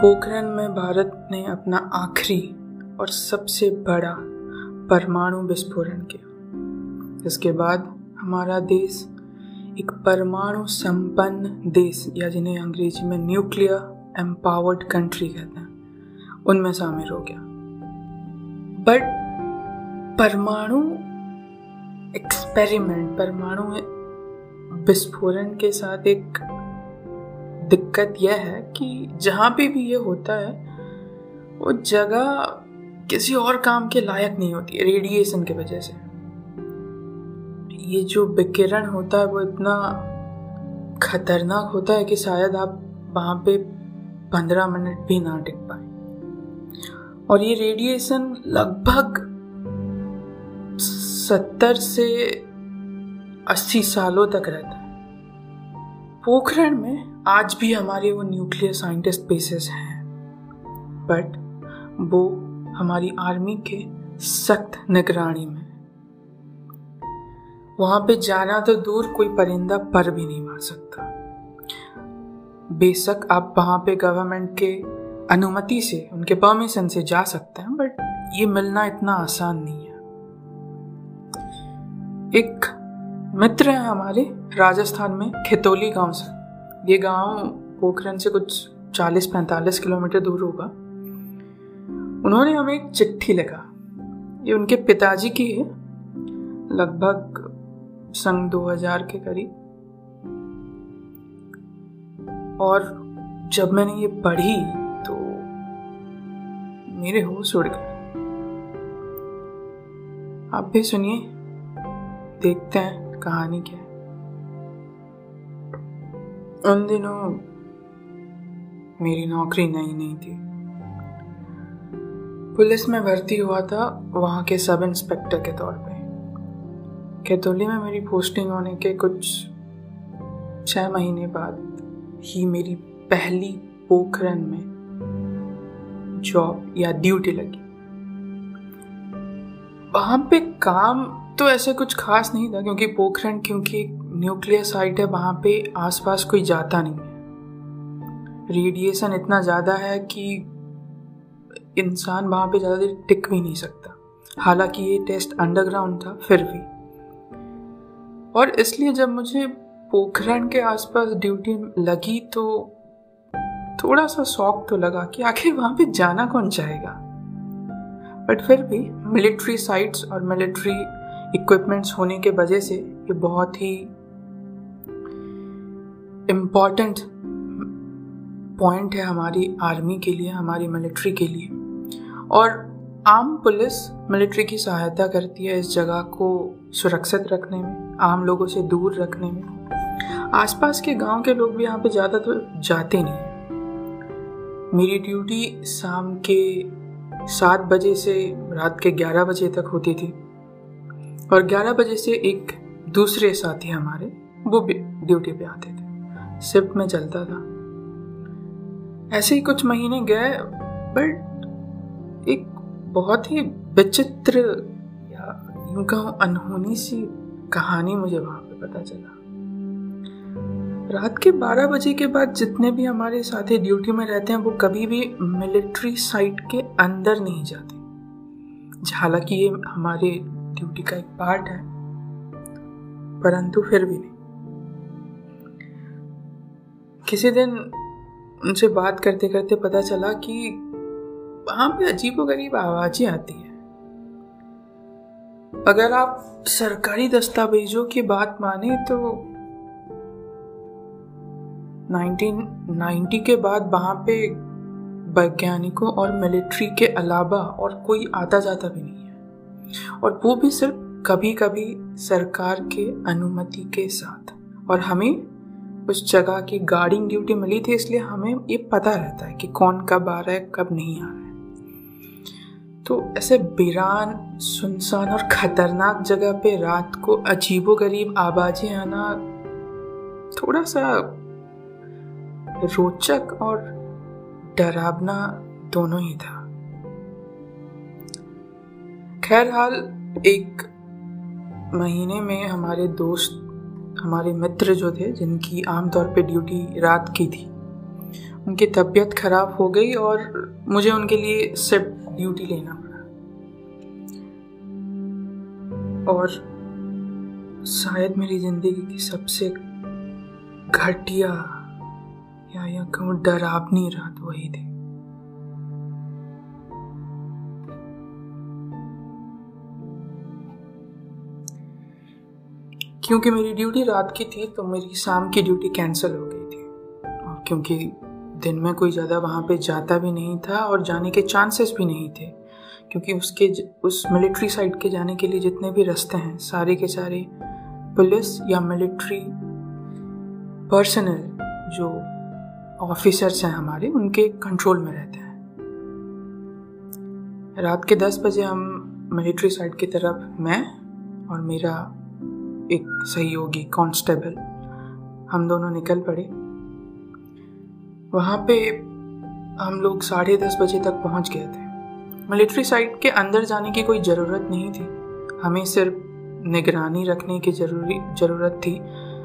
पोखरण में भारत ने अपना आखिरी और सबसे बड़ा परमाणु विस्फोरण किया। इसके बाद हमारा देश एक परमाणु संपन्न देश, या जिन्हें अंग्रेजी में न्यूक्लियर एम्पावर्ड कंट्री कहते हैं, उनमें शामिल हो गया। बट परमाणु एक्सपेरिमेंट, परमाणु विस्फोरण के साथ एक दिक्कत यह है कि जहाँ पे भी ये होता है वो जगह किसी और काम के लायक नहीं होती है, रेडिएशन की वजह से। ये जो विकिरण होता है वो इतना खतरनाक होता है कि शायद आप वहाँ पे 15 मिनट भी ना टिक पाए। और ये रेडिएशन लगभग 70 से 80 सालों तक रहता है। पोखरण में आज भी हमारे वो न्यूक्लियर साइंटिस्ट बेसेस हैं, बट वो हमारी आर्मी के सख्त निगरानी में। वहां पे जाना तो दूर, कोई परिंदा पर भी नहीं मार सकता। बेशक आप वहां पे गवर्नमेंट के अनुमति से, उनके परमिशन से जा सकते हैं, बट ये मिलना इतना आसान नहीं है। एक मित्र है हमारे राजस्थान में, खितौली गांव से। ये गांव पोखरण से कुछ 40-45 किलोमीटर दूर होगा। उन्होंने हमें एक चिट्ठी लिखा। ये उनके पिताजी की है, लगभग सन 2000 के करीब। और जब मैंने ये पढ़ी तो मेरे होश उड़ गए। आप भी सुनिए, देखते हैं कहानी क्या है। उन दिनों मेरी नौकरी नई थी। पुलिस में भर्ती हुआ था, वहां के सब इंस्पेक्टर के तौर पे। खितौली में मेरी पोस्टिंग होने के कुछ 6 महीने बाद ही मेरी पहली पोखरण में जॉब या ड्यूटी लगी। वहां पे काम तो ऐसे कुछ खास नहीं था, क्योंकि पोखरण एक न्यूक्लियर साइट है, वहां पे आसपास कोई जाता नहीं है। रेडिएशन इतना ज़्यादा है कि इंसान वहां पे ज़्यादा देर टिक भी नहीं सकता। हालांकि ये टेस्ट अंडरग्राउंड था फिर भी। और इसलिए जब मुझे पोखरण के आसपास ड्यूटी लगी तो थोड़ा सा शौक तो लगा कि आखिर वहां पे जाना कौन चाहेगा। बट फिर भी मिलिट्री साइट्स और मिलिट्री इक्विपमेंट्स होने के वजह से ये बहुत ही इम्पॉर्टेंट पॉइंट है हमारी आर्मी के लिए, हमारी मिलिट्री के लिए। और आम पुलिस मिलिट्री की सहायता करती है इस जगह को सुरक्षित रखने में, आम लोगों से दूर रखने में। आसपास के गांव के लोग भी यहाँ पे ज़्यादा तो जाते नहीं हैं। मेरी ड्यूटी शाम के 7 बजे से रात के 11 बजे तक होती थी, और 11 बजे से एक दूसरे साथी हमारे वो भी ड्यूटी पे आते थे। शिफ्ट में चलता था। ऐसे ही कुछ महीने गए, बट एक बहुत ही विचित्र, या यूं कहूं अनहोनी सी कहानी मुझे वहां पे पता चला। रात के 12 बजे के बाद जितने भी हमारे साथी ड्यूटी में रहते हैं वो कभी भी मिलिट्री साइट के अंदर नहीं जाते। हालांकि ये हमारे ड्यूटी का एक पार्ट है, परंतु फिर भी नहीं। किसी दिन उनसे बात करते करते पता चला कि वहां पे अजीबोगरीब आवाजें आती है। अगर आप सरकारी दस्तावेजों की बात माने तो 1990 के बाद वहां पे वैज्ञानिकों और मिलिट्री के अलावा और कोई आता जाता भी नहीं है, और वो भी सिर्फ कभी कभी सरकार के अनुमति के साथ। और हमें उस जगह की गार्डिंग ड्यूटी मिली थी, इसलिए हमें ये पता रहता है कि कौन कब आ रहा है, कब नहीं आ रहा है। तो ऐसे वीरान, सुनसान और खतरनाक जगह पे रात को अजीबोगरीब आवाजें आना थोड़ा सा रोचक और डरावना दोनों ही था। खैर हाल, एक महीने में हमारे दोस्त, हमारे मित्र जो थे, जिनकी आमतौर पे ड्यूटी रात की थी, उनकी तबीयत खराब हो गई और मुझे उनके लिए शिफ्ट ड्यूटी लेना पड़ा। और शायद मेरी जिंदगी की सबसे घटिया या कहूँ डरावनी रात वही थी। क्योंकि मेरी ड्यूटी रात की थी तो मेरी शाम की ड्यूटी कैंसिल हो गई थी, और क्योंकि दिन में कोई ज़्यादा वहाँ पे जाता भी नहीं था और जाने के चांसेस भी नहीं थे, क्योंकि उस मिलिट्री साइड के जाने के लिए जितने भी रास्ते हैं सारे के सारे पुलिस या मिलिट्री पर्सनल जो ऑफिसर्स हैं हमारे, उनके कंट्रोल में रहते हैं। रात के 10 बजे हम मिलिट्री साइड की तरफ, मैं और मेरा एक सहयोगी कांस्टेबल, हम दोनों निकल पड़े। वहाँ पे हम लोग 10:30 बजे तक पहुँच गए थे। मिलिट्री साइड के अंदर जाने की कोई ज़रूरत नहीं थी, हमें सिर्फ निगरानी रखने की ज़रूरत थी।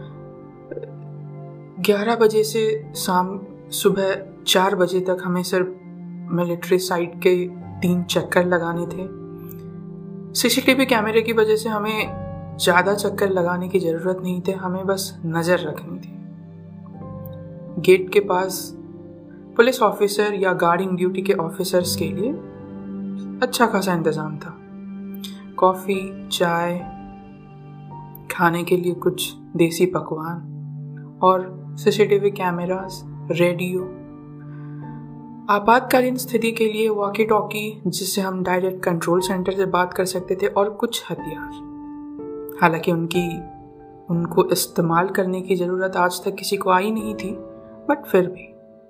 11 बजे से सुबह 4 बजे तक हमें सिर्फ मिलिट्री साइड के 3 चक्कर लगाने थे। सीसीटीवी कैमरे की वजह से हमें ज़्यादा चक्कर लगाने की ज़रूरत नहीं थे, हमें बस नज़र रखनी थी। गेट के पास पुलिस ऑफिसर या गार्डिंग ड्यूटी के ऑफिसर्स के लिए अच्छा खासा इंतज़ाम था। कॉफ़ी, चाय, खाने के लिए कुछ देसी पकवान और सीसीटीवी कैमरास, रेडियो, आपातकालीन स्थिति के लिए वॉकी टॉकी जिससे हम डायरेक्ट कंट्रोल सेंटर से बात कर सकते थे, और कुछ हथियार। हालांकि उनको इस्तेमाल करने की ज़रूरत आज तक किसी को आई नहीं थी, बट फिर भी।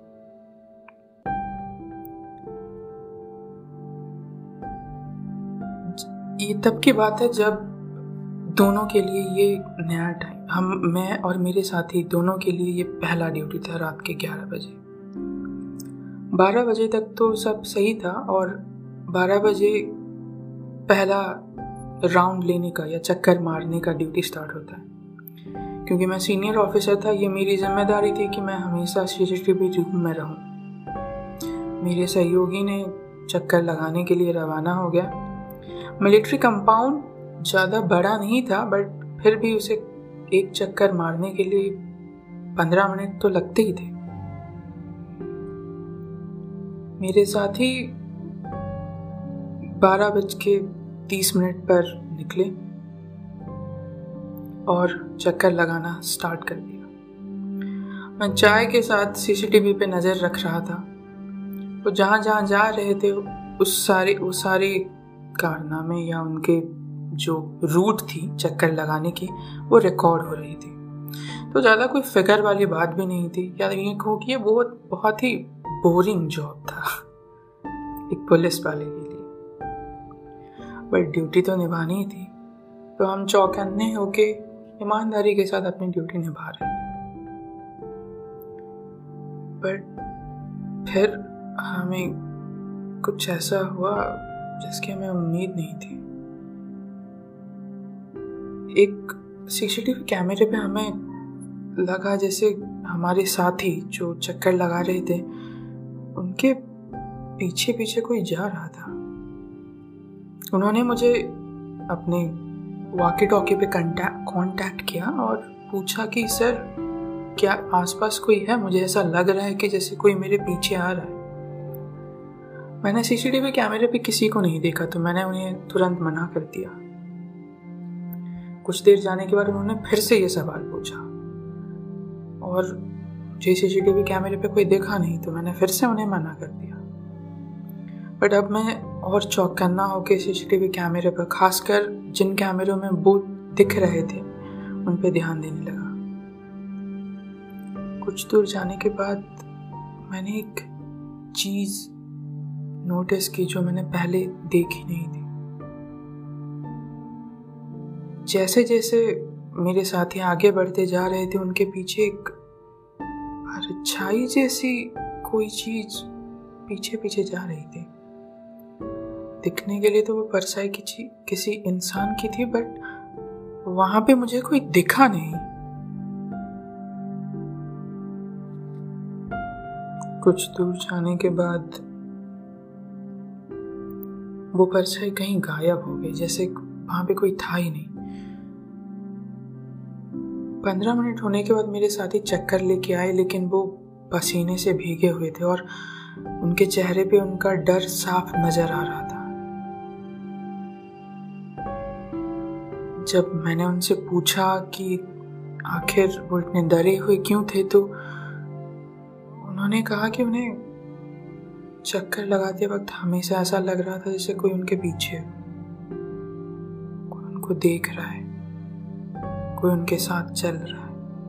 ये तब की बात है जब दोनों के लिए ये नया टाइम, मैं और मेरे साथी दोनों के लिए ये पहला ड्यूटी था। रात के 11 बजे 12 बजे तक तो सब सही था, और 12 बजे पहला राउंड लेने का या चक्कर मारने का ड्यूटी स्टार्ट होता है। क्योंकि मैं सीनियर ऑफिसर था, ये मेरी जिम्मेदारी थी कि मैं हमेशा सीसीटीवी रूम में रहूं। मेरे सहयोगी ने चक्कर लगाने के लिए रवाना हो गया। मिलिट्री कंपाउंड ज़्यादा बड़ा नहीं था, बट फिर भी उसे एक चक्कर मारने के लिए 15 मिनट तो लगते ही थे। मेरे साथी 12:30 पर निकले और चक्कर लगाना स्टार्ट कर दिया। मैं चाय के साथ सीसीटीवी पे नज़र रख रहा था। वो जहाँ जहाँ जा रहे थे वो सारे कारनामे या उनके जो रूट थी चक्कर लगाने की, वो रिकॉर्ड हो रही थी। तो ज़्यादा कोई फिक्र वाली बात भी नहीं थी, या ये कहूँ कि ये बहुत ही बोरिंग जॉब था एक पुलिस वाले के लिए। बट ड्यूटी तो निभानी ही थी, तो हम चौकन्ने होके ईमानदारी के साथ अपनी ड्यूटी निभा रहे थे। बट फिर हमें कुछ ऐसा हुआ जिसकी हमें उम्मीद नहीं थी। एक सीसीटीवी कैमरे पे हमें लगा जैसे हमारे साथी जो चक्कर लगा रहे थे उनके पीछे पीछे कोई जा रहा था। उन्होंने मुझे अपने वॉकी टॉकी पे कांटेक्ट किया और पूछा कि सर क्या आसपास कोई है, मुझे ऐसा लग रहा है कि जैसे कोई मेरे पीछे आ रहा है। मैंने सीसीटीवी कैमरे पे किसी को नहीं देखा, तो मैंने उन्हें तुरंत मना कर दिया। कुछ देर जाने के बाद उन्होंने फिर से ये सवाल पूछा, और जो सीसीटीवी कैमरे पे कोई देखा नहीं, तो मैंने फिर से उन्हें मना कर दिया। बट अब मैं और चौकन्ना होकर सीसीटीवी कैमरे पर, खासकर जिन कैमरों में वो दिख रहे थे, उन पे ध्यान देने लगा। कुछ दूर जाने के बाद मैंने एक चीज नोटिस की जो मैंने पहले देखी नहीं थी। जैसे जैसे मेरे साथी आगे बढ़ते जा रहे थे, उनके पीछे एक परछाई जैसी कोई चीज पीछे पीछे जा रही थी। दिखने के लिए तो वो परछाई किसी इंसान की थी, बट वहां पे मुझे कोई दिखा नहीं। कुछ दूर जाने के बाद वो परछाई कहीं गायब हो गई, जैसे वहां पे कोई था ही नहीं। 15 मिनट होने के बाद मेरे साथी चक्कर लेके आए, लेकिन वो पसीने से भीगे हुए थे और उनके चेहरे पे उनका डर साफ नजर आ रहा था। जब मैंने उनसे पूछा कि आखिर वो इतने डरे हुए क्यों थे, तो उन्होंने कहा कि उन्हें चक्कर लगाते वक्त हमेशा ऐसा लग रहा था जैसे कोई उनके पीछे हो, कोई उनको देख रहा है, कोई उनके साथ चल रहा है।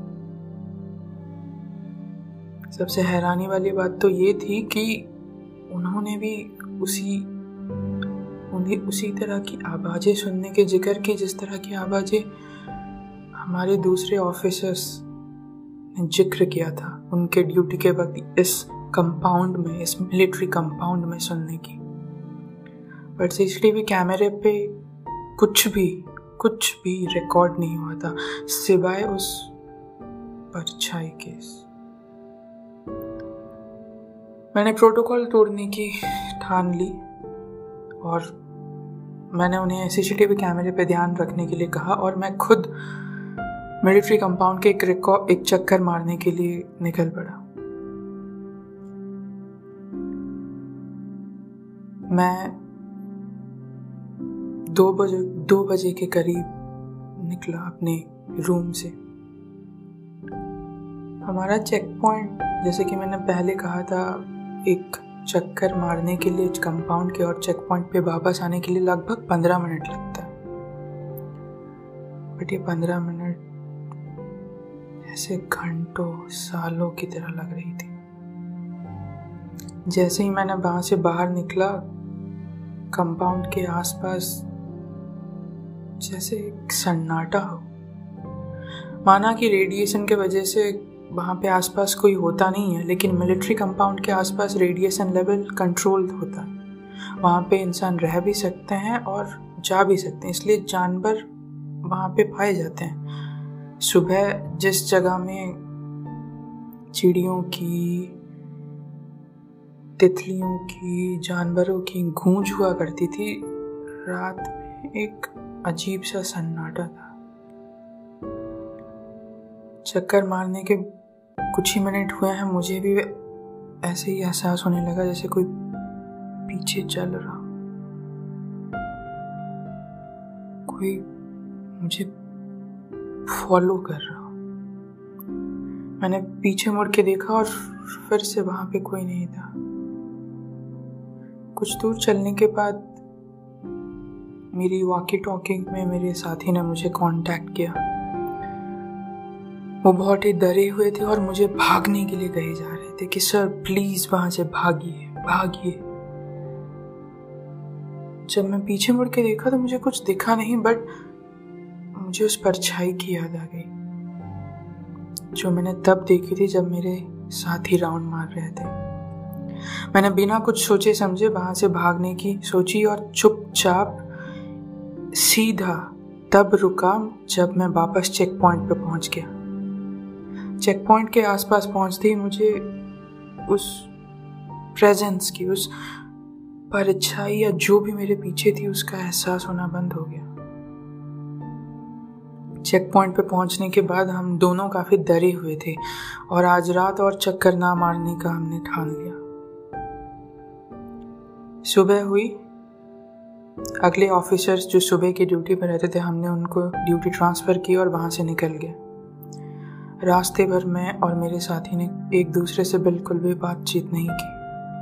सबसे हैरानी वाली बात तो ये थी कि उन्होंने भी उसी तरह की आवाजें सुनने के जिक्र की जिस तरह की आवाजें हमारे दूसरे ऑफिसर्स ने जिक्र किया था उनके ड्यूटी के वक्त इस कंपाउंड में, इस मिलिट्री कंपाउंड में सुनने की। बट सीसीटीवी कैमरे पे कुछ भी रिकॉर्ड नहीं हुआ था सिवाय उस परछाई के। मैंने प्रोटोकॉल तोड़ने की ठान ली और मैंने उन्हें सीसीटीवी कैमरे पे ध्यान रखने के लिए कहा और मैं खुद मिलिट्री कंपाउंड के एक चक्कर मारने के लिए निकल पड़ा। मैं 2 बजे के करीब निकला अपने रूम से। हमारा चेक पॉइंट, जैसे कि मैंने पहले कहा था, एक चक्कर मारने के लिए कंपाउंड के और चेक पॉइंट पे वापस आने के लिए लगभग 15 मिनट लगता है। बट ये 15 मिनट ऐसे घंटों सालों की तरह लग रही थी। जैसे ही मैंने वहां से बाहर निकला, कंपाउंड के आसपास जैसे एक सन्नाटा हो, माना कि रेडिएशन के वजह से वहाँ पे आसपास कोई होता नहीं है, लेकिन मिलिट्री कंपाउंड के आसपास रेडिएशन लेवल कंट्रोल होता है। वहाँ पे इंसान रह भी सकते हैं और जा भी सकते हैं, इसलिए जानवर वहाँ पे पाए जाते हैं। सुबह जिस जगह में चिड़ियों की, तितलियों की, जानवरों की गूंज हुआ करती थी, रात में एक अजीब सा सन्नाटा था। चक्कर मारने के कुछ ही मिनट हुए हैं, मुझे भी ऐसे ही एहसास होने लगा जैसे कोई पीछे चल रहा, कोई मुझे फॉलो कर रहा। मैंने पीछे मुड़ के देखा और फिर से वहां पे कोई नहीं था। कुछ दूर चलने के बाद मेरी वॉकी टॉकी में मेरे साथी ने मुझे कांटेक्ट किया। वो बहुत ही डरे हुए थे और मुझे भागने के लिए कहे जा रहे थे कि सर प्लीज वहां से भागिए। जब मैं पीछे मुड़ के देखा तो मुझे कुछ दिखा नहीं, बट मुझे उस परछाई की याद आ गई जो मैंने तब देखी थी जब मेरे साथी राउंड मार रहे थे। मैंने बिना कुछ सोचे समझे वहां से भागने की सोची और चुपचाप सीधा तब रुका जब मैं वापस चेक पॉइंट पे पहुंच गया। चेक पॉइंट के आसपास पहुंचते ही मुझे उस प्रेजेंस की, उस परछाई या जो भी मेरे पीछे थी, उसका एहसास होना बंद हो गया। चेक पॉइंट पे पहुंचने के बाद हम दोनों काफी डरे हुए थे और आज रात और चक्कर ना मारने का हमने ठान लिया। सुबह हुई। अगले ऑफिसर्स जो सुबह की ड्यूटी पर रहते थे, हमने उनको ड्यूटी ट्रांसफर की और वहां से निकल गए। रास्ते भर मैं और मेरे साथी ने एक दूसरे से बिल्कुल भी बातचीत नहीं की,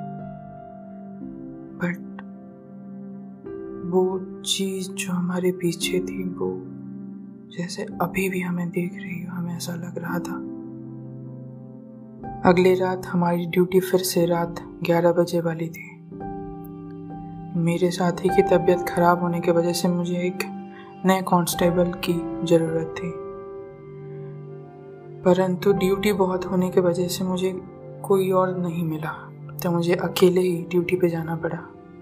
बट वो चीज जो हमारे पीछे थी वो जैसे अभी भी हमें देख रही हो, हमें ऐसा लग रहा था। अगली रात हमारी ड्यूटी फिर से रात 11 बजे वाली थी। मेरे साथी की तबीयत खराब होने की वजह से मुझे एक नए कांस्टेबल की जरूरत थी, परंतु ड्यूटी बहुत होने की वजह से मुझे कोई और नहीं मिला, तो मुझे अकेले ही ड्यूटी पे जाना पड़ा।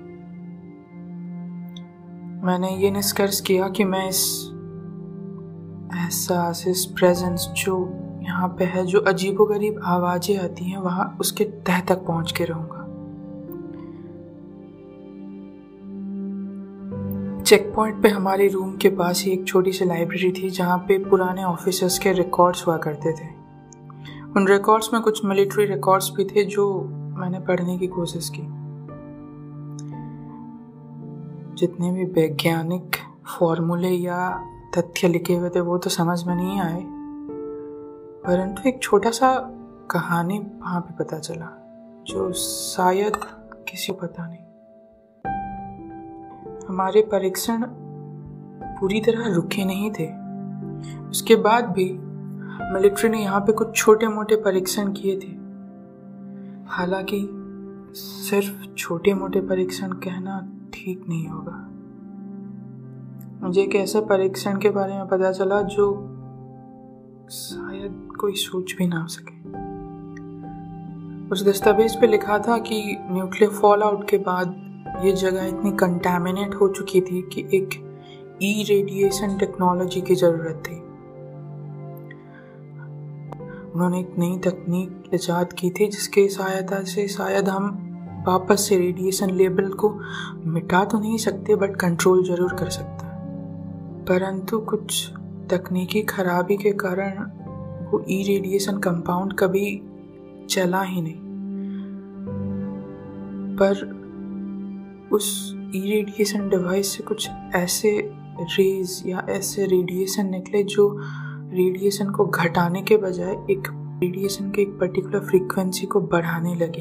मैंने ये निष्कर्ष किया कि मैं इस एहसास, इस प्रेजेंस जो यहाँ पे है, जो अजीबोगरीब आवाज़ें आती हैं वहाँ उसके तह तक पहुँच के रहूँगा। चेक पॉइंट पे हमारे रूम के पास ही एक छोटी सी लाइब्रेरी थी जहाँ पे पुराने ऑफिसर्स के रिकॉर्ड्स हुआ करते थे। उन रिकॉर्ड्स में कुछ मिलिट्री रिकॉर्ड्स भी थे जो मैंने पढ़ने की कोशिश की। जितने भी वैज्ञानिक फॉर्मूले या तथ्य लिखे हुए थे वो तो समझ में नहीं आए, परंतु एक छोटा सा कहानी वहाँ पे पता चला जो शायद किसी को पता नहीं। हमारे परीक्षण पूरी तरह रुके नहीं थे। उसके बाद भी मिलिट्री ने यहाँ पे कुछ छोटे मोटे परीक्षण किए थे। हालांकि सिर्फ छोटे मोटे परीक्षण कहना ठीक नहीं होगा। मुझे एक ऐसे परीक्षण के बारे में पता चला जो शायद कोई सोच भी ना सके। उस दस्तावेज पे लिखा था कि न्यूक्लियर फॉल आउट के बाद ये जगह इतनी कंटामिनेट हो चुकी थी कि एक रेडिएशन टेक्नोलॉजी की जरूरत थी। उन्होंने एक नई तकनीक इजाद की थी जिसके सहायता से शायद हम वापस से रेडिएशन लेवल को मिटा तो नहीं सकते बट कंट्रोल जरूर कर सकते हैं। परंतु कुछ तकनीकी खराबी के कारण वो रेडिएशन कंपाउंड कभी चला ही नहीं। पर उस रेडिएशन डिवाइस से कुछ ऐसे रेज या ऐसे रेडिएशन निकले जो रेडिएशन को घटाने के बजाय एक रेडिएशन के एक पर्टिकुलर फ्रीक्वेंसी को बढ़ाने लगे।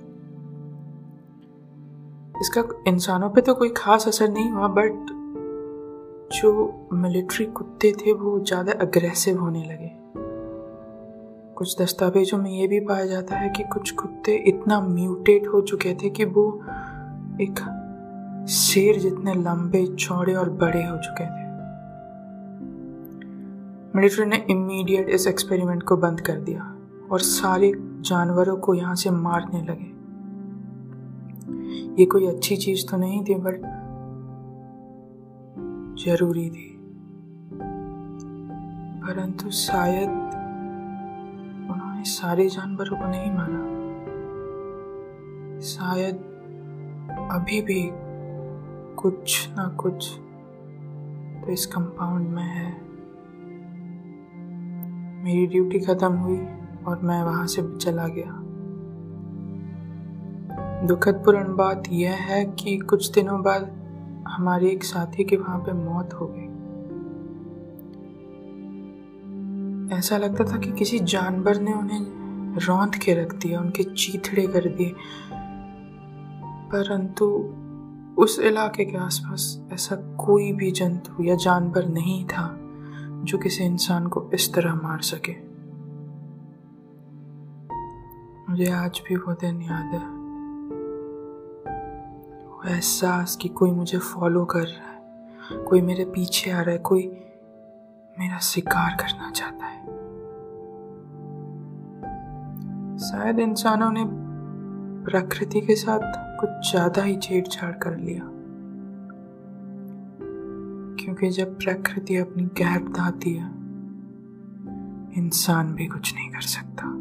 इसका इंसानों पे तो कोई खास असर नहीं हुआ, बट जो मिलिट्री कुत्ते थे वो ज़्यादा अग्रेसिव होने लगे। कुछ दस्तावेजों में ये भी पाया जाता है कि कुछ कुत्ते इतना म्यूटेट हो चुके थे कि वो एक शेर जितने लंबे, चौड़े और बड़े हो चुके थे। मिलिट्री ने इमीडिएट इस एक्सपेरिमेंट को बंद कर दिया और सारे जानवरों को यहाँ से मारने लगे। ये कोई अच्छी चीज तो नहीं थी बट जरूरी थी। परंतु शायद उन्होंने सारे जानवरों को नहीं मारा। शायद अभी भी कुछ ना कुछ तो इस कंपाउंड में है। मेरी ड्यूटी खत्म हुई और मैं वहां से चला गया। दुखदपूर्ण बात यह है कि कुछ दिनों बाद हमारे एक साथी की वहां पे मौत हो गई। ऐसा लगता था कि किसी जानवर ने उन्हें रौंद के रख दिया, उनके चीथड़े कर दिए। परंतु उस इलाके के आसपास ऐसा कोई भी जंतु या जानवर नहीं था जो किसी इंसान को इस तरह मार सके। मुझे आज भी वो दिन याद है, वो एहसास कि कोई मुझे फॉलो कर रहा है, कोई मेरे पीछे आ रहा है, कोई मेरा शिकार करना चाहता है। शायद इंसानों ने प्रकृति के साथ कुछ ज्यादा ही छेड़छाड़ कर लिया, क्योंकि जब प्रकृति अपनी कहर बताती है इंसान भी कुछ नहीं कर सकता।